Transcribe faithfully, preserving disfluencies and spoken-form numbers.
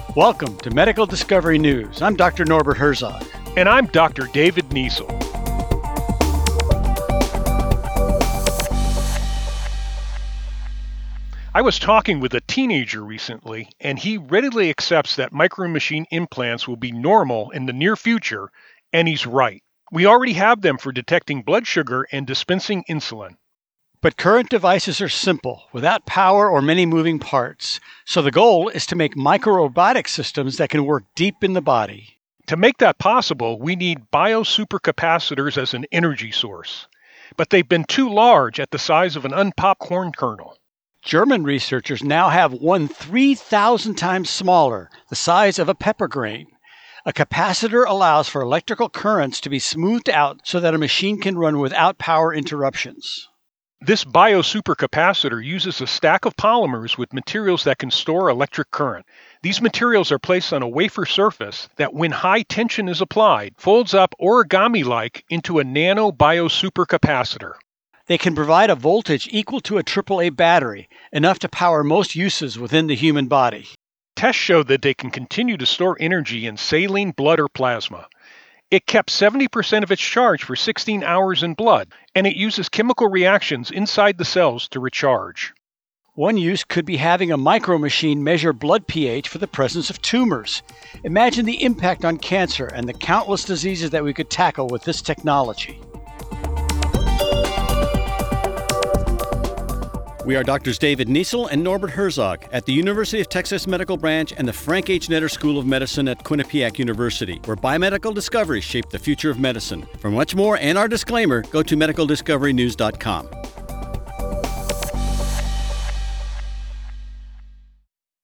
Welcome to Medical Discovery News. I'm Doctor Norbert Herzog. And I'm Doctor David Niesel. I was talking with a teenager recently, and he readily accepts that micromachine implants will be normal in the near future, and he's right. We already have them for detecting blood sugar and dispensing insulin. But current devices are simple, without power or many moving parts. So the goal is to make microrobotic systems that can work deep in the body. To make that possible, we need biosupercapacitors as an energy source. But they've been too large at the size of an unpopped corn kernel. German researchers now have one three thousand times smaller, the size of a pepper grain. A capacitor allows for electrical currents to be smoothed out so that a machine can run without power interruptions. This biosupercapacitor uses a stack of polymers with materials that can store electric current. These materials are placed on a wafer surface that, when high tension is applied, folds up origami-like into a nano biosupercapacitor. They can provide a voltage equal to a triple A battery, enough to power most uses within the human body. Tests show that they can continue to store energy in saline, blood, or plasma. It kept seventy percent of its charge for sixteen hours in blood, and it uses chemical reactions inside the cells to recharge. One use could be having a micromachine measure blood pH for the presence of tumors. Imagine the impact on cancer and the countless diseases that we could tackle with this technology. We are Doctors David Niesel and Norbert Herzog at the University of Texas Medical Branch and the Frank H. Netter School of Medicine at Quinnipiac University, where biomedical discoveries shape the future of medicine. For much more and our disclaimer, go to medical discovery news dot com.